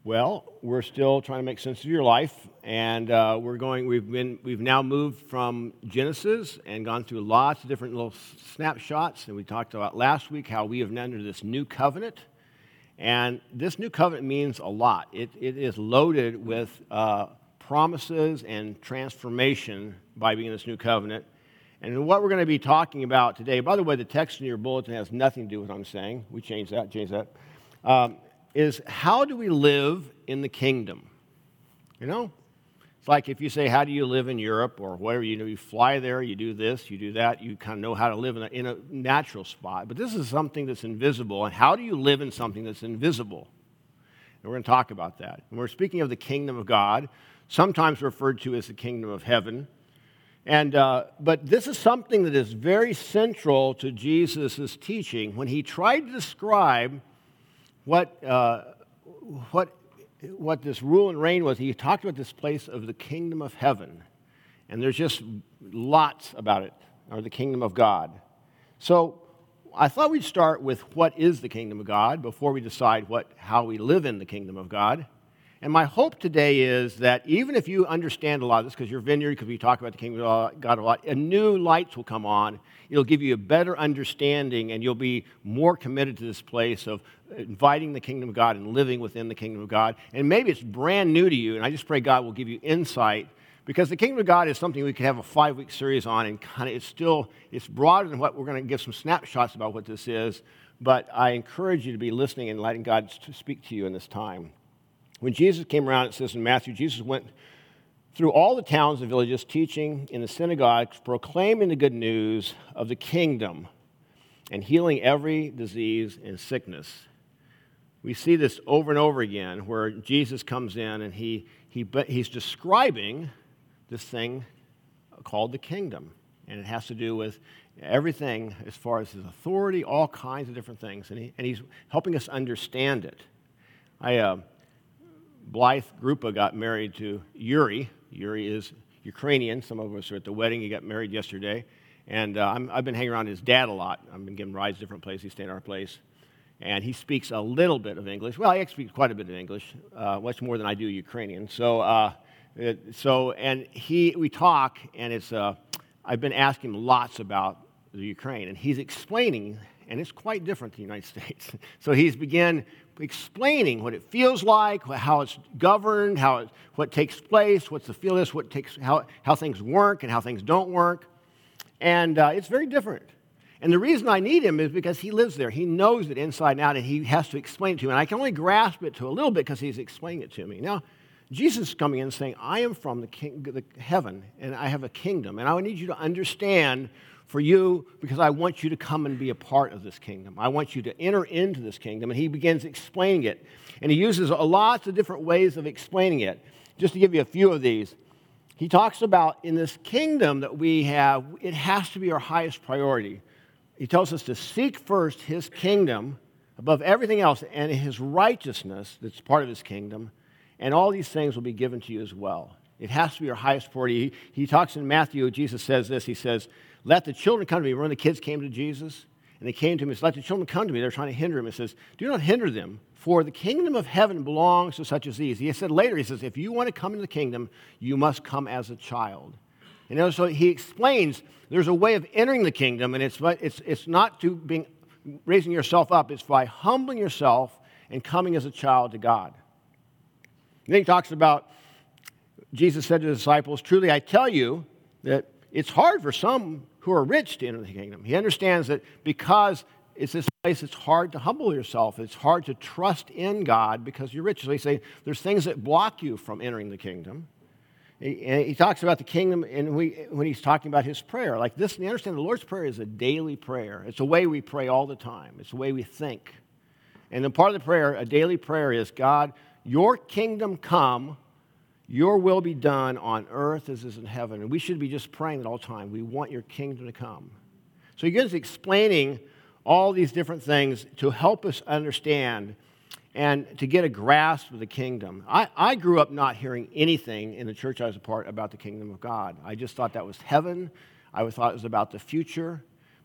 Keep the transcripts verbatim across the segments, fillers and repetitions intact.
Well, we're still trying to make sense of your life, and uh, we're going. We've been. We've now moved from Genesis and gone through lots of different little snapshots. And we talked about last week how we have entered this new covenant, and this new covenant means a lot. It it is loaded with uh, promises and transformation by being in this new covenant. And what we're going to be talking about today. By the way, the text in your bulletin has nothing to do with what I'm saying. We changed that. Changed that. Um, is how do we live in the kingdom? You know? It's like if you say, how do you live in Europe or wherever, you know, you fly there, you do this, you do that, you kind of know how to live in a, in a natural spot. But this is something that's invisible. And how do you live in something that's invisible? And we're going to talk about that. And we're speaking of the kingdom of God, sometimes referred to as the kingdom of heaven. And uh, but this is something that is very central to Jesus' teaching. When he tried to describe What uh, what what this rule and reign was, he talked about this place of the kingdom of heaven, and there's just lots about it, or the kingdom of God. So I thought we'd start with what is the kingdom of God before we decide what how we live in the kingdom of God. And my hope today is that even if you understand a lot of this, because you're vineyard, because we talk about the kingdom of God a lot, and new lights will come on. It'll give you a better understanding, and you'll be more committed to this place of inviting the kingdom of God and living within the kingdom of God. And maybe it's brand new to you, and I just pray God will give you insight, because the kingdom of God is something we could have a five-week series on, and kind of it's still, it's broader than what we're going to give some snapshots about what this is, but I encourage you to be listening and letting God speak to you in this time. When Jesus came around, it says in Matthew, Jesus went through all the towns and villages, teaching in the synagogues, proclaiming the good news of the kingdom, and healing every disease and sickness. We see this over and over again, where Jesus comes in and he, he he's describing this thing called the kingdom. And it has to do with everything as far as his authority, all kinds of different things. And, he, and he's helping us understand it. I... Uh, Blythe Grupa got married to Yuri. Yuri is Ukrainian. Some of us are at the wedding. He got married yesterday. And uh, I'm, I've been hanging around his dad a lot. I've been giving rides to different places. He's staying at our place. And he speaks a little bit of English. Well, he actually speaks quite a bit of English, uh, much more than I do Ukrainian. So, uh, it, so and he, we talk, and it's. Uh, I've been asking him lots about the Ukraine, and he's explaining, and it's quite different than the United States. So he's began explaining what it feels like, how it's governed, how it, what takes place, what's the feel is, what takes, how, how things work and how things don't work. And uh, it's very different. And the reason I need him is because he lives there. He knows it inside and out, and he has to explain it to me. And I can only grasp it to a little bit because he's explaining it to me. Now, Jesus is coming in and saying, I am from the, king, the heaven, and I have a kingdom. And I need you to understand for you, because I want you to come and be a part of this kingdom. I want you to enter into this kingdom. And he begins explaining it. And he uses a lots of different ways of explaining it. Just to give you a few of these. He talks about in this kingdom that we have, it has to be our highest priority. He tells us to seek first his kingdom above everything else and his righteousness that's part of his kingdom. And all these things will be given to you as well. It has to be our highest priority. He, he talks in Matthew, Jesus says this, he says, let the children come to me. Remember the kids came to Jesus? And they came to him and said, let the children come to me. They're trying to hinder him. He says, do not hinder them, for the kingdom of heaven belongs to such as these. He said later, he says, if you want to come into the kingdom, you must come as a child. You know, so he explains there's a way of entering the kingdom, and it's, it's, it's not to being, raising yourself up. It's by humbling yourself and coming as a child to God. And then he talks about, Jesus said to the disciples, truly I tell you that it's hard for some who are rich to enter the kingdom. He understands that because it's this place, it's hard to humble yourself. It's hard to trust in God because you're rich. So he's saying there's things that block you from entering the kingdom. He, and he talks about the kingdom and we, when he's talking about his prayer. Like this, you understand the Lord's Prayer is a daily prayer. It's a way we pray all the time. It's a way we think. And then part of the prayer, a daily prayer is, God, your kingdom come, your will be done on earth as is in heaven. And we should be just praying that all the time. We want your kingdom to come. So he begins explaining all these different things to help us understand and to get a grasp of the kingdom. I, I grew up not hearing anything in the church I was a part about the kingdom of God. I just thought that was heaven. I thought it was about the future. But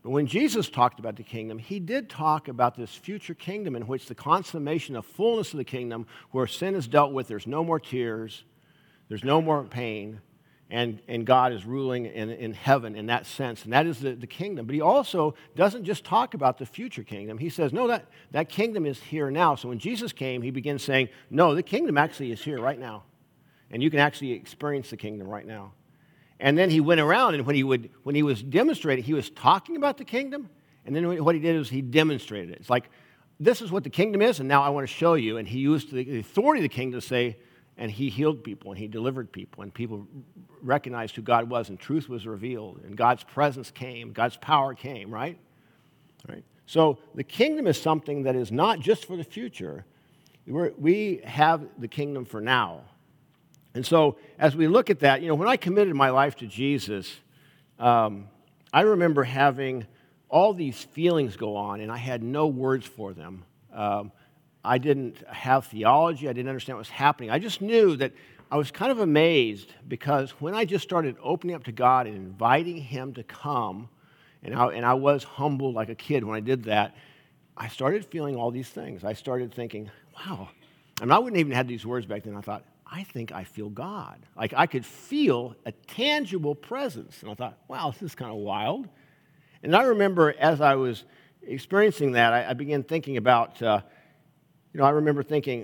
And when Jesus talked about the kingdom, he did talk about this future kingdom in which the consummation of fullness of the kingdom, where sin is dealt with, there's no more tears, there's no more pain, and, and God is ruling in, in heaven in that sense. And that is the, the kingdom. But he also doesn't just talk about the future kingdom. He says, no, that, that kingdom is here now. So when Jesus came, he begins saying, no, the kingdom actually is here right now. And you can actually experience the kingdom right now. And then he went around, and when he would, when he was demonstrating, he was talking about the kingdom, and then what he did was he demonstrated it. It's like, this is what the kingdom is, and now I want to show you. And he used the authority of the kingdom to say, and he healed people, and he delivered people, and people recognized who God was, and truth was revealed, and God's presence came, God's power came, right? Right. So the kingdom is something that is not just for the future. We're, we have the kingdom for now. And so as we look at that, you know, when I committed my life to Jesus, um, I remember having all these feelings go on, and I had no words for them. Um, I didn't have theology. I didn't understand what was happening. I just knew that I was kind of amazed because when I just started opening up to God and inviting him to come, and I, and I was humble like a kid when I did that, I started feeling all these things. I started thinking, wow. I mean, I wouldn't even have these words back then. I thought, I think I feel God. Like I could feel a tangible presence. And I thought, wow, this is kind of wild. And I remember as I was experiencing that, I, I began thinking about, uh, you know, I remember thinking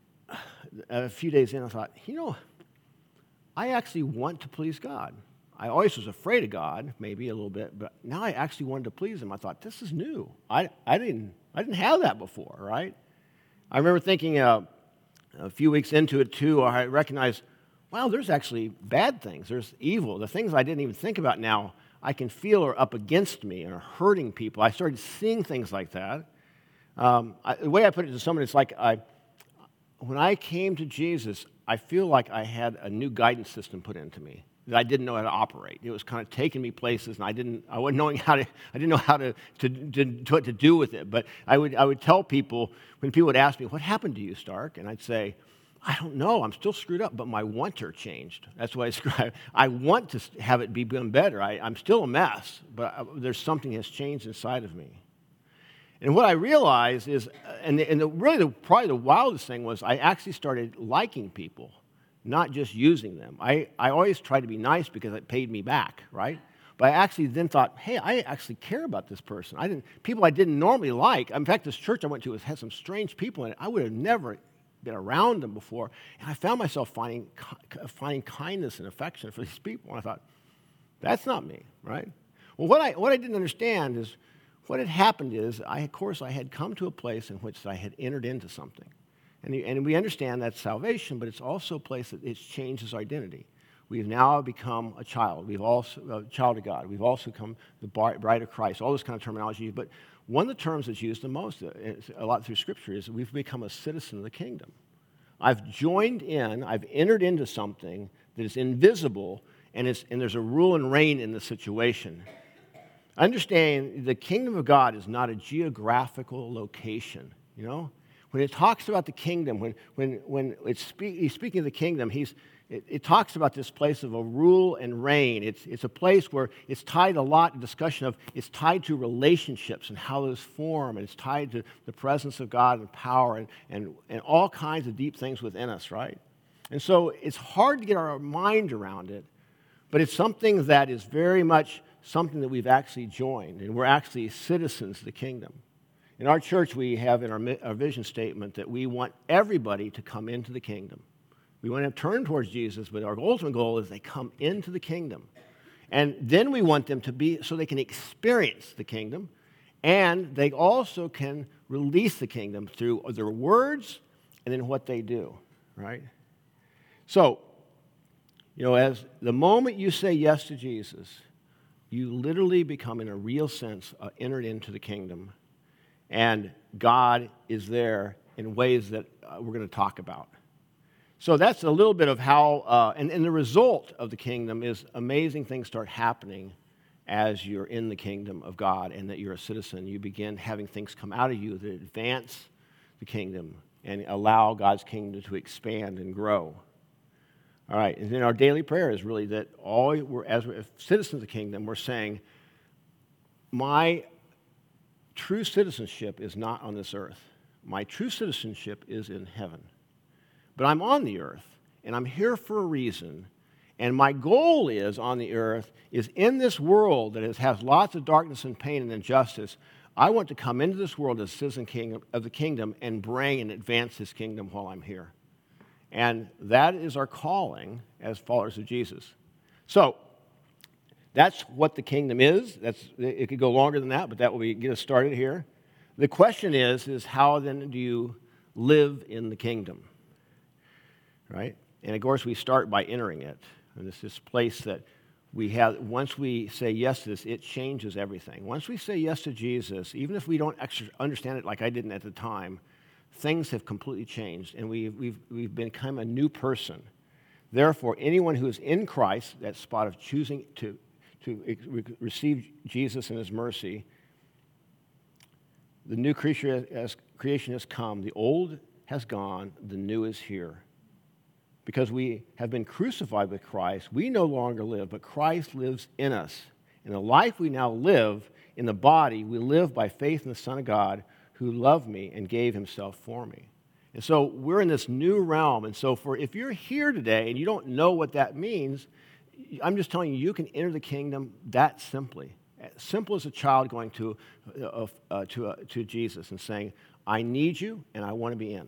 a few days in, I thought, you know, I actually want to please God. I always was afraid of God, maybe a little bit, but now I actually wanted to please him. I thought, this is new. I, I, didn't, I didn't have that before, right? I remember thinking, uh, a few weeks into it, too, I recognized, wow, there's actually bad things. There's evil. The things I didn't even think about now, I can feel are up against me and are hurting people. I started seeing things like that. Um, I, the way I put it to someone, it's like I, when I came to Jesus, I feel like I had a new guidance system put into me that I didn't know how to operate. It was kind of taking me places, and I didn't, I wasn't knowing how to, I didn't know how to, to, to, to what to do with it. But I would, I would tell people, when people would ask me, what happened to you, Stark? And I'd say, I don't know, I'm still screwed up, but my wanter changed. That's what I describe. I want to have it be better. I, I'm still a mess, but I, there's something has changed inside of me. And what I realized is, and, the, and the, really the, probably the wildest thing was I actually started liking people, not just using them. I, I always tried to be nice because it paid me back, right? But I actually then thought, hey, I actually care about this person. I didn't, people I didn't normally like. In fact, this church I went to had some strange people in it. I would have never been around them before. And I found myself finding, finding kindness and affection for these people. And I thought, that's not me, right? Well, what I, what I didn't understand is what had happened is, I, of course, I had come to a place in which I had entered into something. And, and we understand that's salvation, but it's also a place that it changes our identity. We've now become a child. We've also a child of God. We've also become the bride of Christ. All this kind of terminology. But one of the terms that's used the most, a lot through Scripture, is we've become a citizen of the kingdom. I've joined in. I've entered into something that is invisible, and, it's, and there's a rule and reign in the situation. Understand, the kingdom of God is not a geographical location. You know, when it talks about the kingdom, when when when it's speak, he's speaking of the kingdom, he's it, it talks about this place of a rule and reign. It's it's a place where it's tied a lot in discussion of it's tied to relationships and how those form, and it's tied to the presence of God and power and and and all kinds of deep things within us, right? And so it's hard to get our mind around it, but it's something that is very much something that we've actually joined, and we're actually citizens of the kingdom. In our church, we have in our, our vision statement that we want everybody to come into the kingdom. We want to turn towards Jesus, but our ultimate goal is they come into the kingdom. And then we want them to be, so they can experience the kingdom, and they also can release the kingdom through their words and then what they do, right? So, you know, as the moment you say yes to Jesus, you literally become, in a real sense, uh, entered into the kingdom. And God is there in ways that uh, we're going to talk about. So that's a little bit of how, uh, and, and the result of the kingdom is amazing things start happening as you're in the kingdom of God and that you're a citizen. You begin having things come out of you that advance the kingdom and allow God's kingdom to expand and grow. All right, and then our daily prayer is really that all we're, as we're citizens of the kingdom, we're saying, my true citizenship is not on this earth. My true citizenship is in heaven. But I'm on the earth, and I'm here for a reason. And my goal is on the earth, is in this world that is, has lots of darkness and pain and injustice, I want to come into this world as a citizen king of the kingdom and bring and advance his kingdom while I'm here. And that is our calling as followers of Jesus. So, that's what the kingdom is. That's, it could go longer than that, but that will be, get us started here. The question is, is how then do you live in the kingdom? Right? And of course, we start by entering it. And it's this place that we have, once we say yes to this, it changes everything. Once we say yes to Jesus, even if we don't understand it like I didn't at the time, things have completely changed, and we've, we've, we've become a new person. Therefore, anyone who is in Christ, that spot of choosing to, to receive Jesus and his mercy, the new creature as creation has come, the old has gone, the new is here. Because we have been crucified with Christ, we no longer live, but Christ lives in us. In the life we now live in the body, we live by faith in the Son of God who loved me and gave himself for me. And so we're in this new realm. And so for if you're here today and you don't know what that means, I'm just telling you, you can enter the kingdom that simply. As simple as a child going to, uh, uh, to, uh, to Jesus and saying, I need you and I want to be in.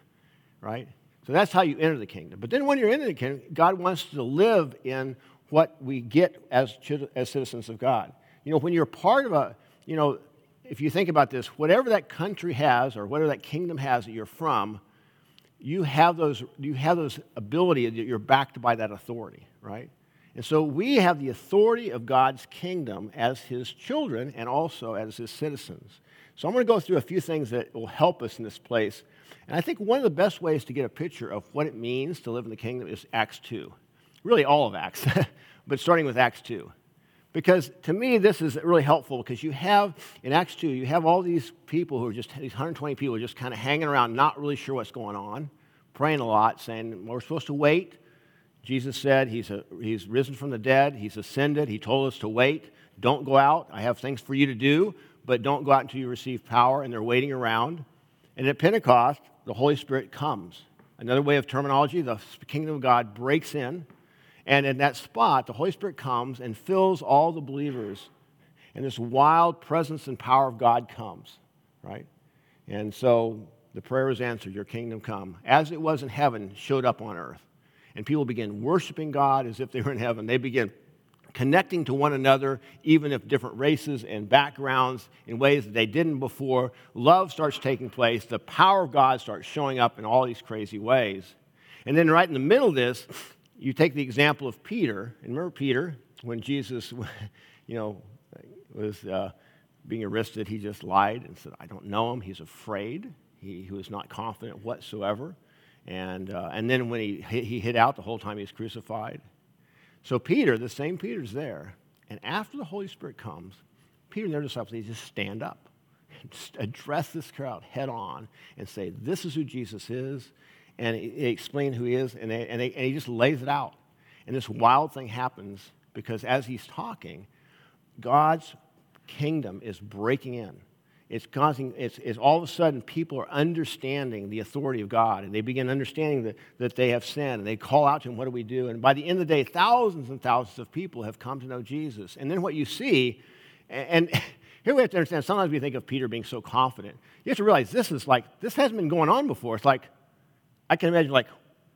Right? So that's how you enter the kingdom. But then when you're in the kingdom, God wants to live in what we get as, as citizens of God. You know, when you're part of a, you know, if you think about this, whatever that country has or whatever that kingdom has that you're from, you have those, you have those ability that you're backed by that authority, right? And so we have the authority of God's kingdom as his children and also as his citizens. So I'm going to go through a few things that will help us in this place. And I think one of the best ways to get a picture of what it means to live in the kingdom is Acts two. Really all of Acts, but starting with Acts two. Because to me, this is really helpful because you have, in Acts two, you have all these people who are just, these one hundred twenty people who are just kind of hanging around, not really sure what's going on, praying a lot, saying, we're supposed to wait. Jesus said he's, a, he's risen from the dead, he's ascended, he told us to wait. Don't go out, I have things for you to do, but don't go out until you receive power, and they're waiting around. And at Pentecost, the Holy Spirit comes. Another way of terminology, the kingdom of God breaks in, and in that spot, the Holy Spirit comes and fills all the believers, and this wild presence and power of God comes, right? And so the prayer was answered, your kingdom come. As it was in heaven, showed up on earth. And people begin worshiping God as if they were in heaven. They begin connecting to one another, even if different races and backgrounds in ways that they didn't before. Love starts taking place. The power of God starts showing up in all these crazy ways. And then right in the middle of this, you take the example of Peter. And remember Peter, when Jesus, you know, was uh, being arrested, he just lied and said, I don't know him. He's afraid. He, he was not confident whatsoever. And uh, and then when he, he hid out the whole time he was crucified. So Peter, the same Peter's there. And after the Holy Spirit comes, Peter and their disciples, they just stand up and address this crowd head on and say, this is who Jesus is. And they explain who he is, and, they, and, they, and he just lays it out. And this wild thing happens because as he's talking, God's kingdom is breaking in. It's causing, it's, it's all of a sudden people are understanding the authority of God, and they begin understanding that, that they have sinned, and they call out to him, what do we do? And by the end of the day, thousands and thousands of people have come to know Jesus. And then what you see, and, and here we have to understand, sometimes we think of Peter being so confident. You have to realize this is like, this hasn't been going on before. It's like, I can imagine like,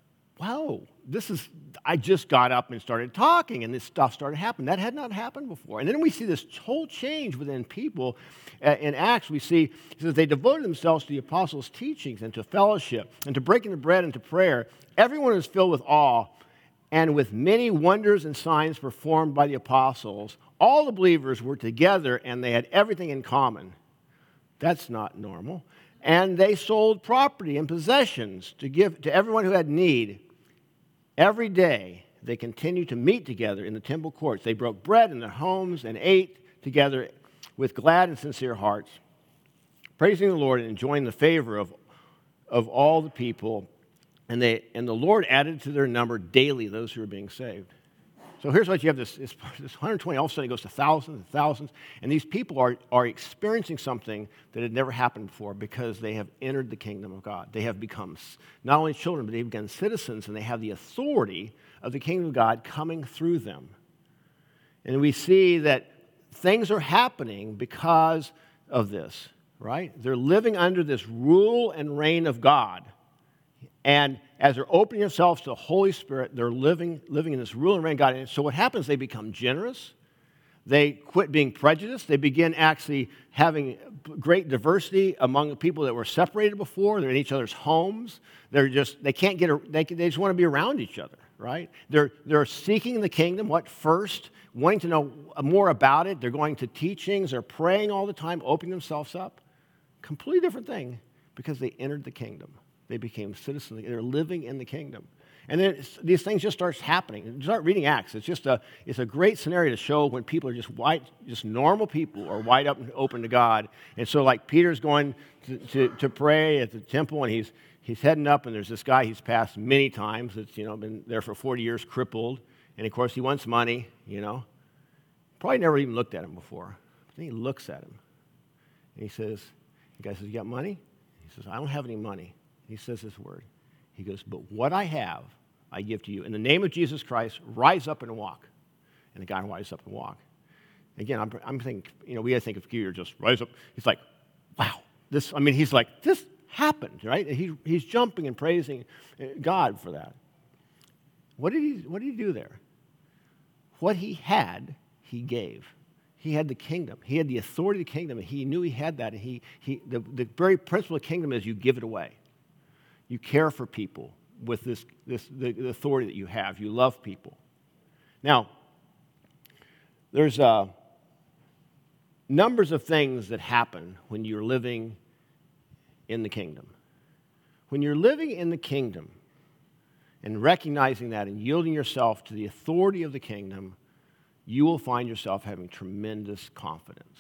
wow, this is, I just got up and started talking, and this stuff started happening. That had not happened before. And then we see this whole change within people. Uh, in Acts, we see that they devoted themselves to the apostles' teachings and to fellowship and to breaking the bread and to prayer. Everyone was filled with awe, and with many wonders and signs performed by the apostles, all the believers were together, and they had everything in common. That's not normal. And they sold property and possessions to give to everyone who had need. Every day, they continued to meet together in the temple courts. They broke bread in their homes and ate together with glad and sincere hearts, praising the Lord and enjoying the favor of, of all the people. And, they, and the Lord added to their number daily those who were being saved. So here's what you have, this, this, this one hundred twenty, all of a sudden it goes to thousands and thousands, and these people are, are experiencing something that had never happened before because they have entered the kingdom of God. They have become not only children, but they've become citizens, and they have the authority of the kingdom of God coming through them. And we see that things are happening because of this, right? They're living under this rule and reign of God. And as they're opening themselves to the Holy Spirit, they're living, living in this rule and reign of God. And so what happens, they become generous. They quit being prejudiced. They begin actually having great diversity among the people that were separated before. They're in each other's homes. They're just, they can't get, a, they, they just want to be around each other, right? They're, they're seeking the kingdom, what first, wanting to know more about it. They're going to teachings. They're praying all the time, opening themselves up. Completely different thing because they entered the kingdom. They became citizens. They're living in the kingdom. And then these things just start happening. You start reading Acts. It's just a, it's a great scenario to show when people are just wide, just normal people are wide up and open to God. And so like Peter's going to, to, to pray at the temple, and he's, he's heading up, and there's this guy he's passed many times that's, you know, been there for forty years, crippled. And of course he wants money, you know. Probably never even looked at him before. Then he looks at him. And he says, the guy says, you got money? He says, I don't have any money. He says this word. He goes, but what I have, I give to you. In the name of Jesus Christ, rise up and walk. And the guy rises up and walk. Again, I'm, I'm thinking, you know, we got to think of Peter just rise up. He's like, wow. This, I mean, he's like, this happened, right? And he, he's jumping and praising God for that. What did he, what did he do there? What he had, he gave. He had the kingdom. He had the authority of the kingdom, and he knew he had that. And he, he, the, the very principle of the kingdom is you give it away. You care for people with this, this the, the authority that you have. You love people. Now, there's uh, numbers of things that happen when you're living in the kingdom. When you're living in the kingdom and recognizing that and yielding yourself to the authority of the kingdom, you will find yourself having tremendous confidence.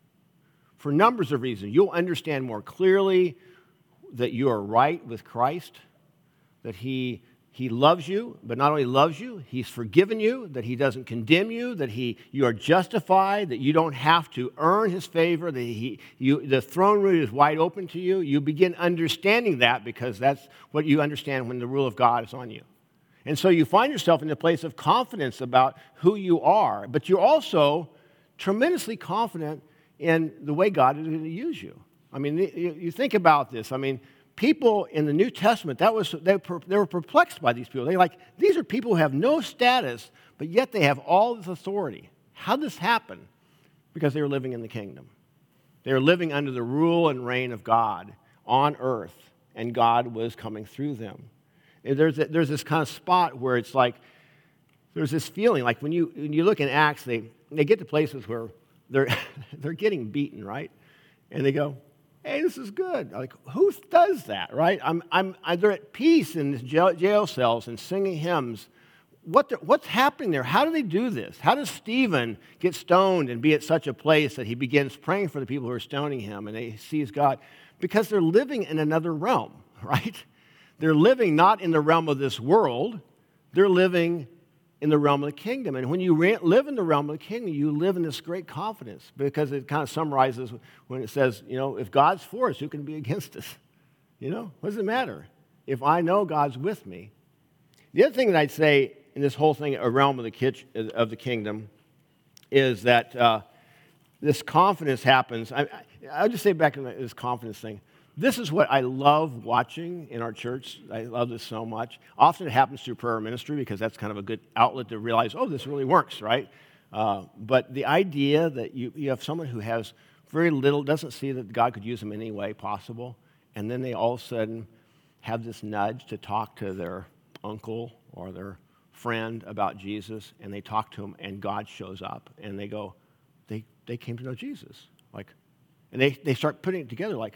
For numbers of reasons, you'll understand more clearly that you are right with Christ, that he, he loves you, but not only loves you, he's forgiven you, that he doesn't condemn you, that he, you are justified, that you don't have to earn his favor, that he, you, the throne room is wide open to you. You begin understanding that because that's what you understand when the rule of God is on you. And so you find yourself in a place of confidence about who you are, but you're also tremendously confident in the way God is going to use you. I mean, you think about this. I mean, people in the New Testament, that was they were, they were perplexed by these people. They're like, these are people who have no status, but yet they have all this authority. How did this happen? Because they were living in the kingdom. They were living under the rule and reign of God on earth, and God was coming through them. There's, a, there's this kind of spot where it's like, there's this feeling, like when you, when you look in Acts, they, they get to places where they're, they're getting beaten, right? And they go, hey, this is good. Like, who does that, right? I'm, I'm, they're at peace in these jail, jail cells and singing hymns. What the, what's happening there? How do they do this? How does Stephen get stoned and be at such a place that he begins praying for the people who are stoning him and he sees God? Because they're living in another realm, right? They're living not in the realm of this world. They're living in the realm of the kingdom. And when you re- live in the realm of the kingdom, you live in this great confidence because it kind of summarizes when it says, you know, if God's for us, who can be against us? You know, what does it matter? If I know God's with me. The other thing that I'd say in this whole thing, a realm of the, kitch- of the kingdom, is that uh, this confidence happens. I, I, I'll just say back in this confidence thing. This is what I love watching in our church. I love this so much. Often it happens through prayer ministry because that's kind of a good outlet to realize, oh, this really works, right? Uh, but the idea that you, you have someone who has very little, doesn't see that God could use them in any way possible, and then they all of a sudden have this nudge to talk to their uncle or their friend about Jesus, and they talk to him, and God shows up, and they go, they, they came to know Jesus. Like, and they, they start putting it together like,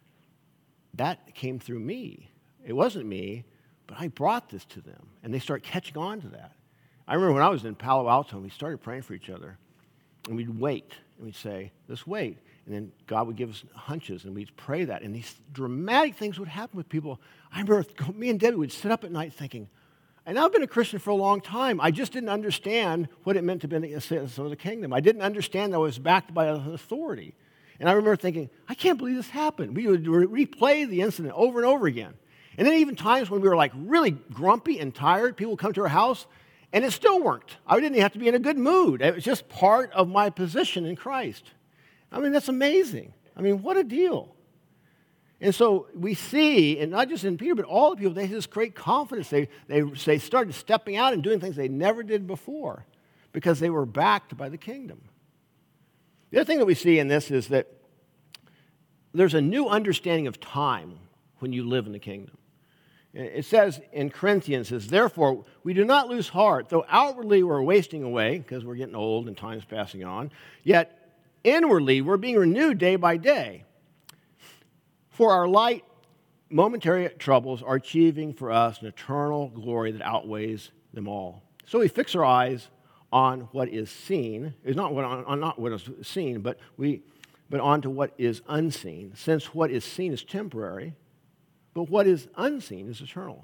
that came through me. It wasn't me, but I brought this to them. And they start catching on to that. I remember when I was in Palo Alto, and we started praying for each other. And we'd wait. And we'd say, let's wait. And then God would give us hunches, and we'd pray that. And these dramatic things would happen with people. I remember me and Debbie would sit up at night thinking, And I've been a Christian for a long time. I just didn't understand what it meant to be a citizen of the kingdom. I didn't understand that I was backed by an authority. And I remember thinking, I can't believe this happened. We would re- replay the incident over and over again. And then even times when we were like really grumpy and tired, people would come to our house, and it still worked. I didn't even have to be in a good mood. It was just part of my position in Christ. I mean, that's amazing. I mean, what a deal. And so we see, and not just in Peter, but all the people, they had this great confidence. They, they, they started stepping out and doing things they never did before because they were backed by the kingdom. The other thing that we see in this is that there's a new understanding of time when you live in the kingdom. It says in Corinthians, it says, therefore, we do not lose heart, though outwardly we're wasting away, because we're getting old and time's passing on, yet inwardly we're being renewed day by day. For our light, momentary troubles are achieving for us an eternal glory that outweighs them all. So we fix our eyes on what is seen. It's not what on, on not what is seen, but we but on to what is unseen, since what is seen is temporary, but what is unseen is eternal.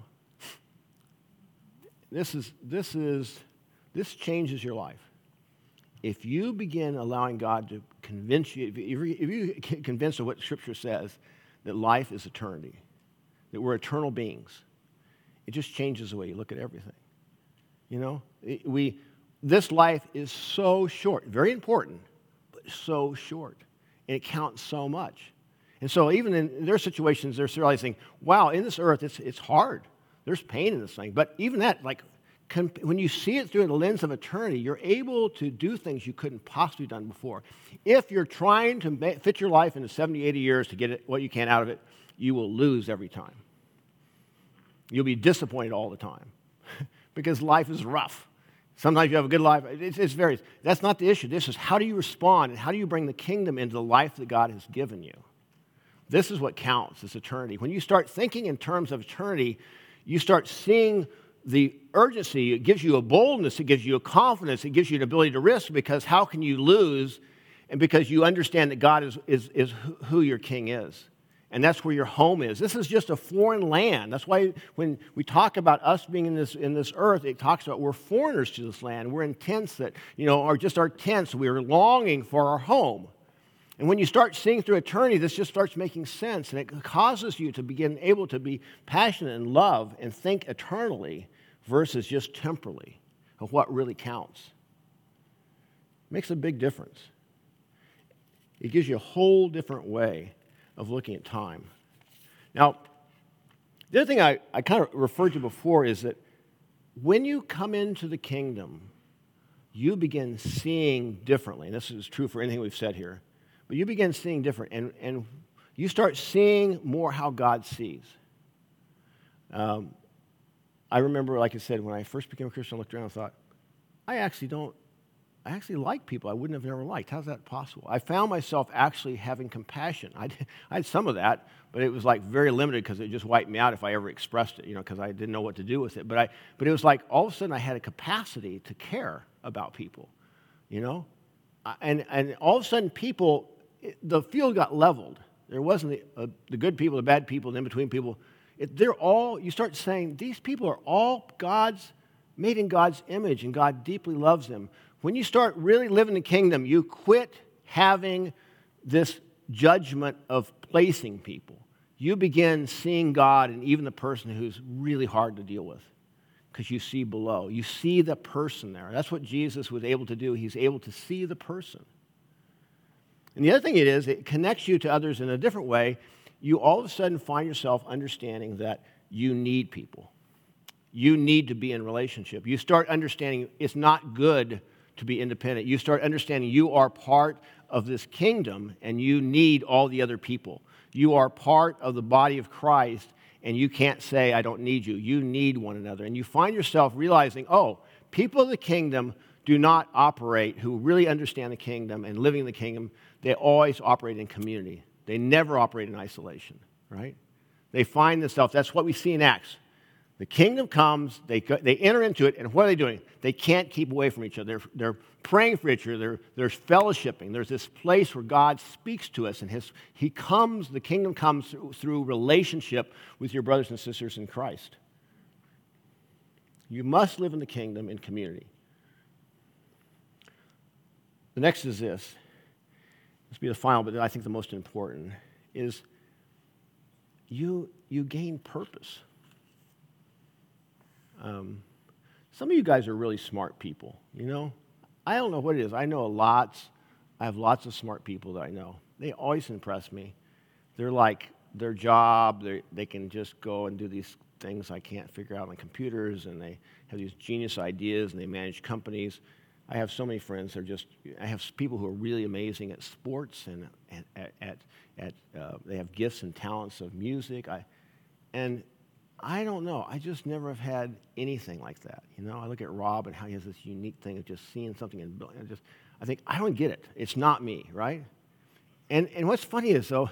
This is this is this changes your life. If you begin allowing God to convince you, if you, if you get convinced of what Scripture says, that life is eternity, that we're eternal beings, it just changes the way you look at everything. You know, it, we this life is so short, very important, but so short, and it counts so much. And so even in their situations, they're realizing, wow, in this earth, it's it's hard. There's pain in this thing. But even that, like, com- when you see it through the lens of eternity, you're able to do things you couldn't possibly have done before. If you're trying to ma- fit your life into seventy, eighty years to get it, what you can out of it, you will lose every time. You'll be disappointed all the time because life is rough. Sometimes you have a good life. It's, it's varies. That's not the issue. This is how do you respond and how do you bring the kingdom into the life that God has given you. This is what counts, is eternity. When you start thinking in terms of eternity, you start seeing the urgency. It gives you a boldness. It gives you a confidence. It gives you an ability to risk, because how can you lose? And because you understand that God is, is, is who your king is. And that's where your home is. This is just a foreign land. That's why when we talk about us being in this, in this earth, it talks about we're foreigners to this land. We're in tents that, you know, are just our tents. We're longing for our home. And when you start seeing through eternity, this just starts making sense, and it causes you to begin able to be passionate and love and think eternally versus just temporally of what really counts. It makes a big difference. It gives you a whole different way of looking at time. Now, the other thing I, I kind of referred to before is that when you come into the kingdom, you begin seeing differently. And this is true for anything we've said here. But you begin seeing different, and, and you start seeing more how God sees. Um, I remember, like I said, when I first became a Christian, I looked around and thought, I actually don't, I actually like people I wouldn't have never liked. How's that possible? I found myself actually having compassion. I, did, I had some of that, but it was like very limited because it just wiped me out if I ever expressed it, you know, because I didn't know what to do with it. But I, but it was like all of a sudden I had a capacity to care about people, you know? And, and all of a sudden people, the field got leveled. There wasn't the, uh, the good people, the bad people, the in-between people. It, they're all, you start saying, these people are all God's, made in God's image, and God deeply loves them. When you start really living the kingdom, you quit having this judgment of placing people. You begin seeing God in even the person who's really hard to deal with, because you see below. You see the person there. That's what Jesus was able to do. He's able to see the person. And the other thing it is, it connects you to others in a different way. You all of a sudden find yourself understanding that you need people. You need to be in relationship. You start understanding it's not good to be independent. You start understanding you are part of this kingdom and you need all the other people. You are part of the body of Christ, and you can't say, I don't need you. You need one another. And you find yourself realizing, oh, people of the kingdom do not operate, who really understand the kingdom and living in the kingdom, they always operate in community. They never operate in isolation, right? They find themselves, that's what we see in Acts. The kingdom comes, they, they enter into it, and what are they doing? They can't keep away from each other. They're, they're praying for each other. They're, there's fellowshipping. There's this place where God speaks to us, and his, he comes, the kingdom comes through, through relationship with your brothers and sisters in Christ. You must live in the kingdom in community. The next is this. This will be the final, but I think the most important, is you, you gain purpose. Um, some of you guys are really smart people, you know? I don't know what it is. I know lots. I have lots of smart people that I know. They always impress me. They're like, their job, they they can just go and do these things I can't figure out on computers, and they have these genius ideas, and they manage companies. I have so many friends that are just, I have people who are really amazing at sports, and at, at, at uh, they have gifts and talents of music. I, and I don't know. I just never have had anything like that. You know, I look at Rob and how he has this unique thing of just seeing something and just, I think, I don't get it. It's not me, right? And and what's funny is, though,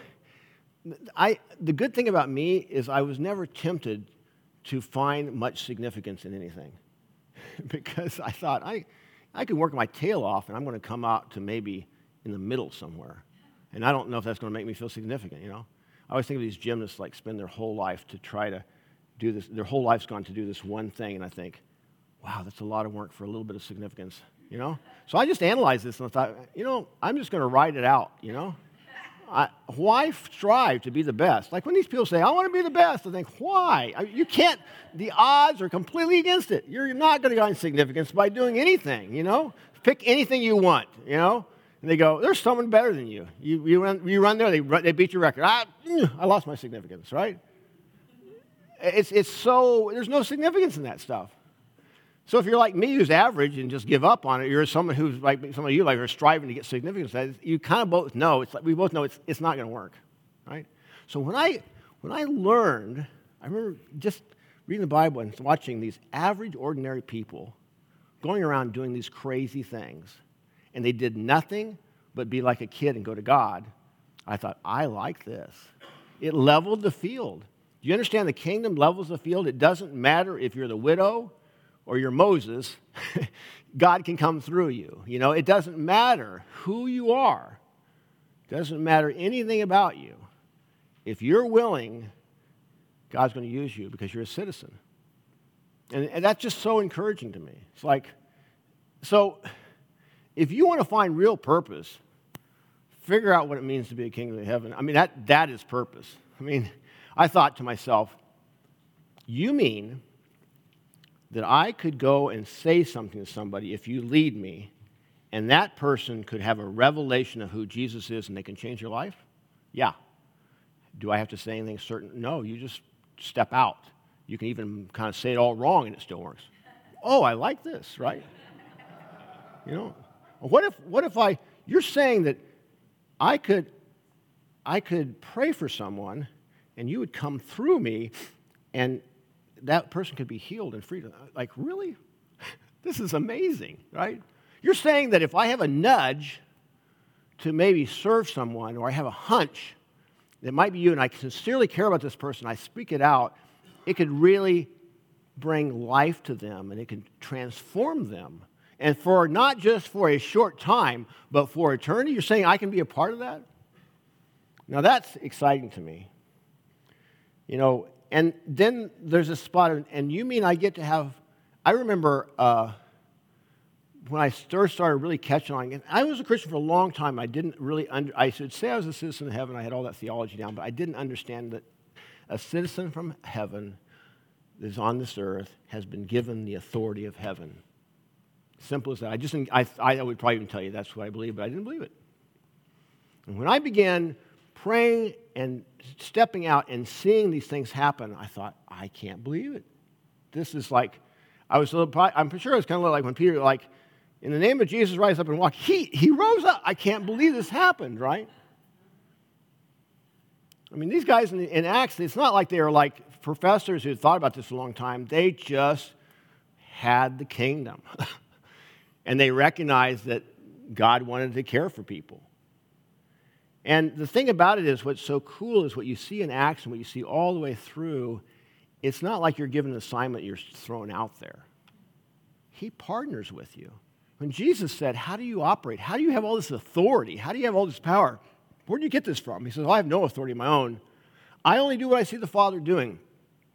I the good thing about me is I was never tempted to find much significance in anything because I thought, I, I could work my tail off and I'm going to come out to maybe in the middle somewhere. And I don't know if that's going to make me feel significant, you know? I always think of these gymnasts like spend their whole life to try to do this. Their whole life's gone to do this one thing, and I think, wow, that's a lot of work for a little bit of significance, you know? So I just analyzed this and I thought, you know, I'm just going to ride it out, you know? I, why strive to be the best? Like when these people say, I want to be the best, I think, why? I, you can't, the odds are completely against it. You're not going to gain significance by doing anything, you know? Pick anything you want, you know? And they go, there's someone better than you. You, you, run, you run there, they, run, they beat your record. I, I lost my significance, right? It's, it's so, there's no significance in that stuff. So if you're like me, who's average and just give up on it, you're someone who's like some of you like are striving to get significance. You kind of both know it's like we both know it's it's not going to work, right? So when I when I learned, I remember just reading the Bible and watching these average, ordinary people going around doing these crazy things, and they did nothing but be like a kid and go to God. I thought, I like this. It leveled the field. Do you understand the kingdom levels the field? It doesn't matter if you're the widow or you're Moses, God can come through you. You know, it doesn't matter who you are. It doesn't matter anything about you. If you're willing, God's going to use you because you're a citizen. And, and that's just so encouraging to me. It's like, so if you want to find real purpose, figure out what it means to be a kingdom of heaven. I mean, that that is purpose. I mean, I thought to myself, you mean that I could go and say something to somebody if you lead me, and that person could have a revelation of who Jesus is and they can change your life? Yeah. Do I have to say anything certain? No, you just step out. You can even kind of say it all wrong and it still works. Oh, I like this, right? You know, what if what if I, you're saying that I could, I could pray for someone and you would come through me and that person could be healed and freed. Like, really? This is amazing, right? You're saying that if I have a nudge to maybe serve someone, or I have a hunch that might be you, and I sincerely care about this person, I speak it out, it could really bring life to them, and it can transform them. And for not just for a short time, but for eternity, you're saying I can be a part of that? Now, that's exciting to me. You know, and then there's a spot, of, and you mean I get to have, I remember uh, when I first started really catching on, and I was a Christian for a long time, I didn't really, under, I should say I was a citizen of heaven, I had all that theology down, but I didn't understand that a citizen from heaven that is on this earth has been given the authority of heaven. Simple as that. I just, I, I would probably even tell you that's what I believe, but I didn't believe it. And when I began praying and stepping out and seeing these things happen, I thought, I can't believe it. This is like, I was a little, I'm sure it's kind of like when Peter, like, in the name of Jesus, rise up and walk. He, he rose up. I can't believe this happened, right? I mean, these guys in, in Acts, it's not like they were like professors who had thought about this for a long time. They just had the kingdom. And they recognized that God wanted to care for people. And the thing about it is, what's so cool is what you see in Acts and what you see all the way through, it's not like you're given an assignment you're thrown out there. He partners with you. When Jesus said, how do you operate? How do you have all this authority? How do you have all this power? Where do you get this from? He says, well, I have no authority of my own. I only do what I see the Father doing.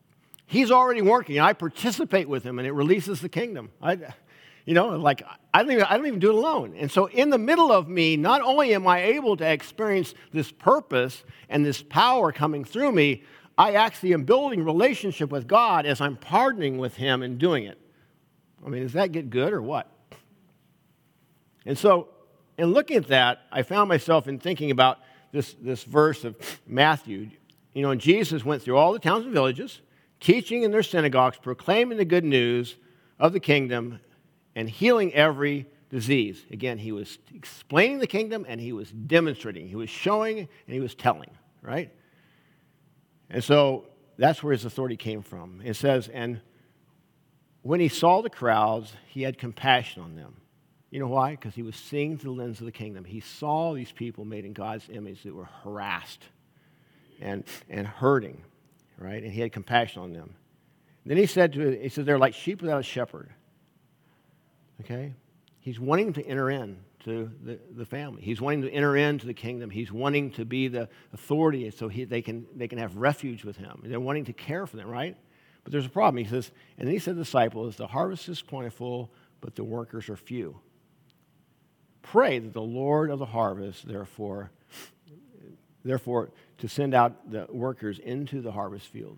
He's already working. I participate with him, and it releases the kingdom. I, you know, like I don't even, I don't even do it alone. And so in the middle of me, not only am I able to experience this purpose and this power coming through me, I actually am building relationship with God as I'm partnering with him and doing it. I mean, does that get good or what? And so in looking at that, I found myself in thinking about this, this verse of Matthew. You know, and Jesus went through all the towns and villages, teaching in their synagogues, proclaiming the good news of the kingdom, and healing every disease. Again, he was explaining the kingdom, and he was demonstrating. He was showing, and he was telling, right? And so that's where his authority came from. It says, and when he saw the crowds, he had compassion on them. You know why? Because he was seeing through the lens of the kingdom. He saw these people made in God's image that were harassed and, and hurting, right? And he had compassion on them. And then he said to he said, they're like sheep without a shepherd. Okay? He's wanting to enter in to the, the family. He's wanting to enter into the kingdom. He's wanting to be the authority so he, they, can, they can have refuge with him. They're wanting to care for them, right? But there's a problem. He says, and then he said to the disciples, the harvest is plentiful, but the workers are few. Pray that the Lord of the harvest, therefore, therefore, to send out the workers into the harvest field.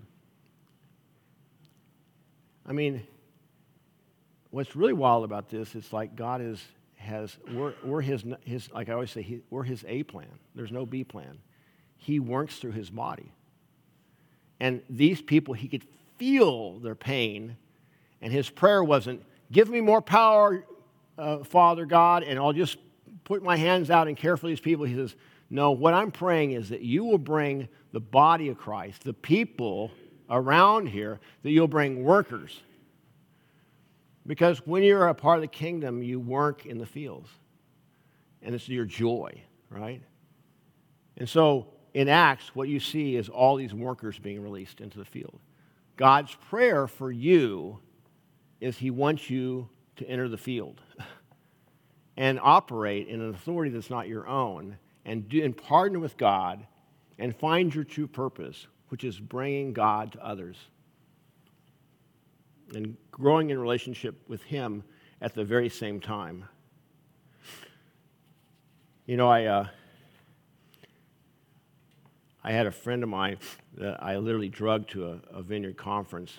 I mean, what's really wild about this is like God is has we're, we're his his like I always say he, we're his A plan. There's no B plan. He works through his body, and these people he could feel their pain, and his prayer wasn't give me more power, uh, Father God, and I'll just put my hands out and care for these people. He says, no, what I'm praying is that you will bring the body of Christ, the people around here, that you'll bring workers. Because when you're a part of the kingdom, you work in the fields. And it's your joy, right? And so in Acts, what you see is all these workers being released into the field. God's prayer for you is he wants you to enter the field and operate in an authority that's not your own and, do, and partner with God and find your true purpose, which is bringing God to others and growing in relationship with him at the very same time. You know, I uh, I had a friend of mine that I literally drugged to a, a Vineyard conference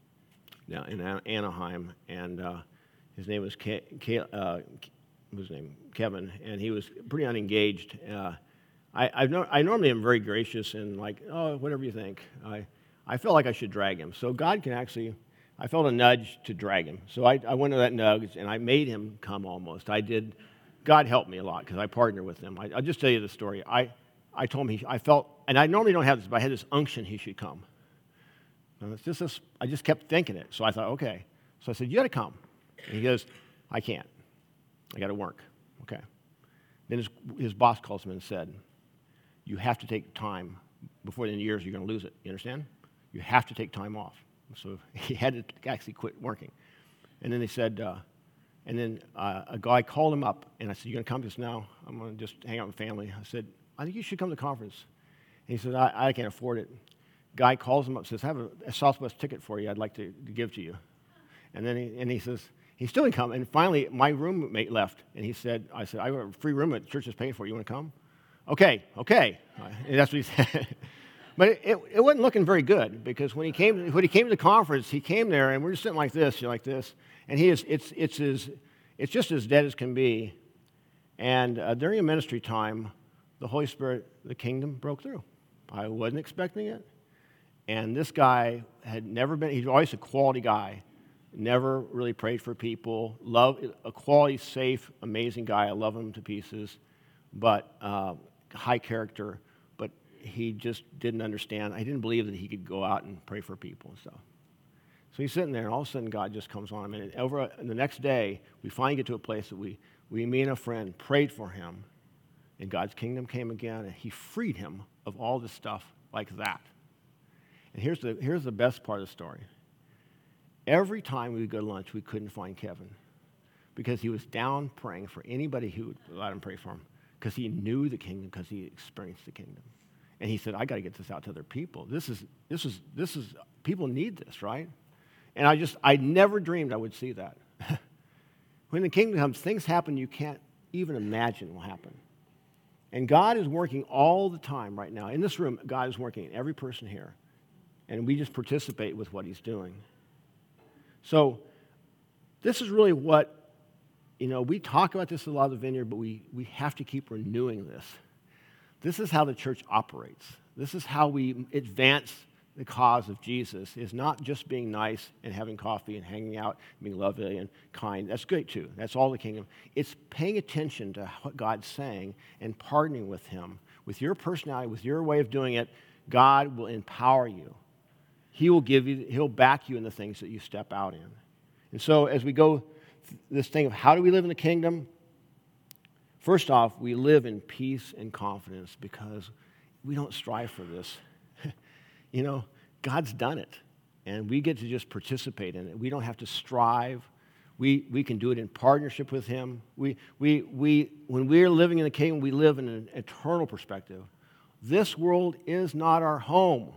now in Anaheim, and uh, his name was Ke- Ke- uh, what was his name? Kevin, and he was pretty unengaged. Uh, I I've no, I normally am very gracious and like, oh, whatever you think. I I felt like I should drag him, so God can actually. I felt a nudge to drag him, so I, I went to that nudge and I made him come almost. I did. God helped me a lot because I partnered with him. I, I'll just tell you the story. I I told him he, I felt, and I normally don't have this, but I had this unction he should come. And it's just this, I just kept thinking it, so I thought, okay. So I said, you got to come. And he goes, I can't. I got to work. Okay. Then his, his boss calls him and said, you have to take time before the end of the year, you're going to lose it. You understand? You have to take time off. So he had to actually quit working. And then they said, uh, and then uh, a guy called him up, and I said, you going to come just now? I'm going to just hang out with family. I said, I think you should come to the conference. And he said, I, I can't afford it. Guy calls him up and says, I have a, a Southwest ticket for you I'd like to, to give to you. And then he, and he says, he still didn't come. And finally, my roommate left, and he said, I said, I have a free room at the church is paying for it. You want to come? Okay, okay. And that's what he said. But it, it, it wasn't looking very good because when he came when he came to the conference, he came there and we're just sitting like this, you know, like this, and he is it's it's as it's just as dead as can be. And uh, during a ministry time, the Holy Spirit, the kingdom broke through. I wasn't expecting it, and this guy had never been. He's always a quality guy, never really prayed for people. Love a quality, safe, amazing guy. I love him to pieces, but uh, high character. He just didn't understand. I didn't believe that he could go out and pray for people and stuff. So he's sitting there, and all of a sudden God just comes on him. And over and the next day, we finally get to a place that we, we, me and a friend, prayed for him, and God's kingdom came again, and he freed him of all this stuff like that. And here's the, here's the best part of the story. Every time we would go to lunch, we couldn't find Kevin because he was down praying for anybody who would let him pray for him because he knew the kingdom, because he experienced the kingdom. And he said, I got to get this out to other people. This is, this is, this is, people need this, right? And I just, I never dreamed I would see that. When the kingdom comes, things happen you can't even imagine will happen. And God is working all the time right now. In this room, God is working in every person here. And we just participate with what he's doing. So this is really what, you know, we talk about this a lot of the Vineyard, but we, we have to keep renewing this. This is how the church operates. This is how we advance the cause of Jesus, is not just being nice and having coffee and hanging out, being lovely and kind. That's great too. That's all the kingdom. It's paying attention to what God's saying and partnering with him. With your personality, with your way of doing it, God will empower you. He will give you, he'll back you in the things that you step out in. And so as we go this thing of how do we live in the kingdom, first off, we live in peace and confidence because we don't strive for this. You know, God's done it, and we get to just participate in it. We don't have to strive. We, we can do it in partnership with him. We, we, we, when we're living in the kingdom, we live in an eternal perspective. This world is not our home.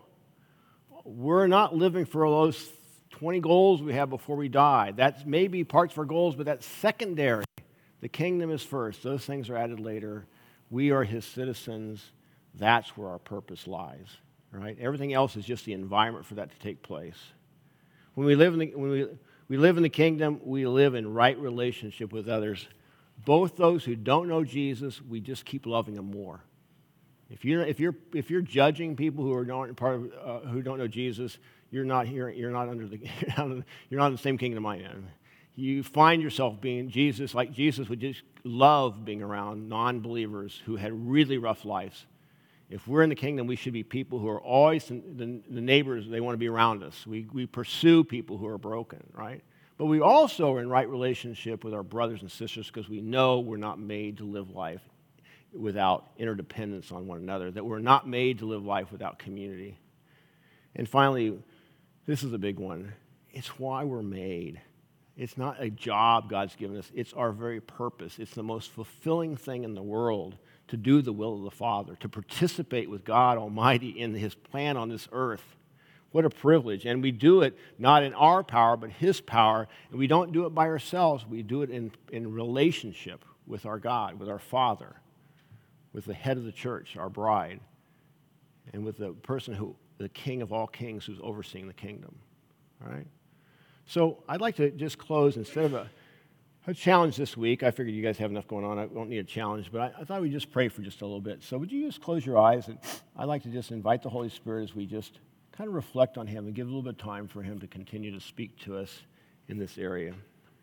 We're not living for those twenty goals we have before we die. That's maybe parts of our goals, but that's secondary. The kingdom is first. Those things are added later. We are his citizens. That's where our purpose lies. Right? Everything else is just the environment for that to take place. When we live in the, when we, we live in the kingdom, we live in right relationship with others. Both those who don't know Jesus, we just keep loving them more. If you're if you're if you're judging people who are not part of uh, who don't know Jesus, you're not here. You're not under the you're not in the same kingdom I am. You find yourself being Jesus, like Jesus would just love being around non-believers who had really rough lives. If we're in the kingdom, we should be people who are always the, the neighbors, they want to be around us. We, we pursue people who are broken, right? But we also are in right relationship with our brothers and sisters because we know we're not made to live life without interdependence on one another, that we're not made to live life without community. And finally, this is a big one. It's why we're made. It's not a job God's given us. It's our very purpose. It's the most fulfilling thing in the world to do the will of the Father, to participate with God Almighty in his plan on this earth. What a privilege. And we do it not in our power, but his power. And we don't do it by ourselves. We do it in, in relationship with our God, with our Father, with the head of the church, our bride, and with the person who, the King of all kings who's overseeing the kingdom. All right? So I'd like to just close instead of a A challenge this week. I figured you guys have enough going on. I don't need a challenge, but I, I thought we'd just pray for just a little bit. So would you just close your eyes? And I'd like to just invite the Holy Spirit as we just kind of reflect on him and give a little bit of time for him to continue to speak to us in this area.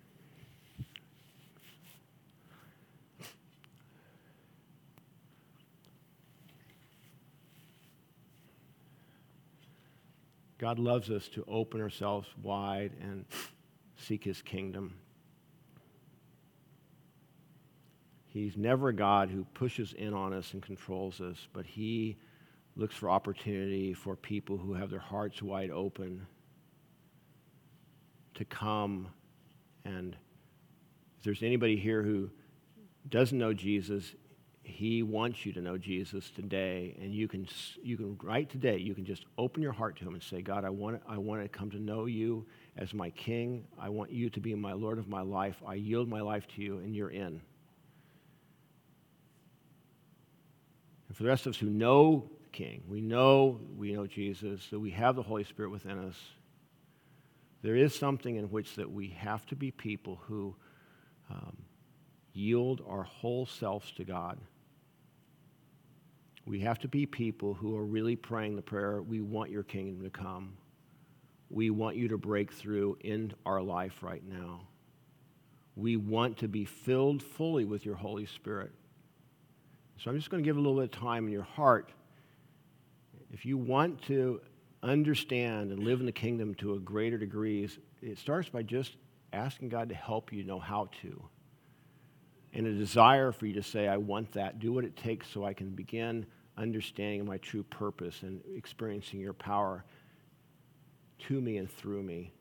God loves us to open ourselves wide and seek his kingdom. He's never a God who pushes in on us and controls us, but he looks for opportunity for people who have their hearts wide open to come. And if there's anybody here who doesn't know Jesus, he wants you to know Jesus today. And you can, you can right today, you can just open your heart to him and say, God, I want, I want to come to know you as my King. I want you to be my Lord of my life. I yield my life to you, and you're in. And for the rest of us who know the King, we know we know Jesus, that we have the Holy Spirit within us, there is something in which that we have to be people who um, yield our whole selves to God. We have to be people who are really praying the prayer, we want your kingdom to come. We want you to break through in our life right now. We want to be filled fully with your Holy Spirit. So I'm just going to give a little bit of time in your heart. If you want to understand and live in the kingdom to a greater degree, it starts by just asking God to help you know how to. And a desire for you to say, I want that. Do what it takes so I can begin understanding my true purpose and experiencing your power to me and through me.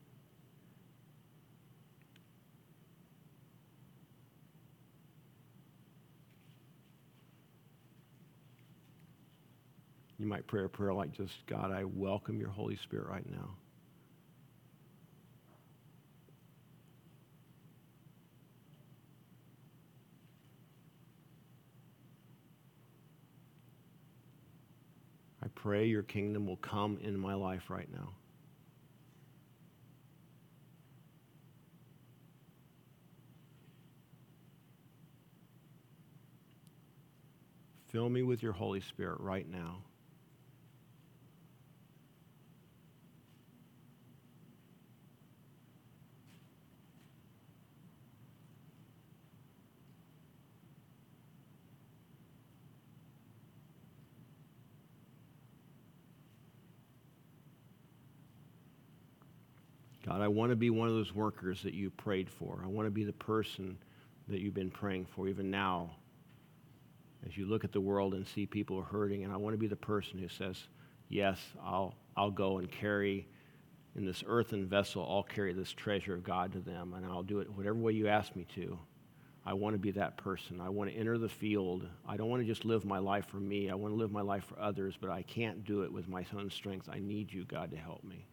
You might pray a prayer like just, God, I welcome your Holy Spirit right now. I pray your kingdom will come in my life right now. Fill me with your Holy Spirit right now. God, I want to be one of those workers that you prayed for. I want to be the person that you've been praying for even now as you look at the world and see people hurting. And I want to be the person who says, yes, I'll, I'll go and carry in this earthen vessel, I'll carry this treasure of God to them, and I'll do it whatever way you ask me to. I want to be that person. I want to enter the field. I don't want to just live my life for me. I want to live my life for others, but I can't do it with my own strength. I need you, God, to help me.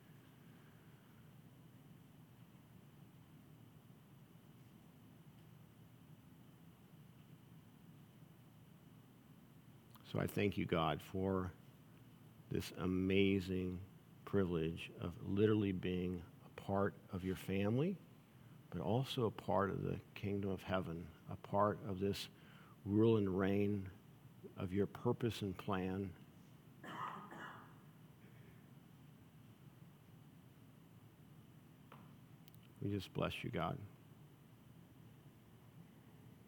So I thank you, God, for this amazing privilege of literally being a part of your family, but also a part of the kingdom of heaven, a part of this rule and reign of your purpose and plan. We just bless you, God.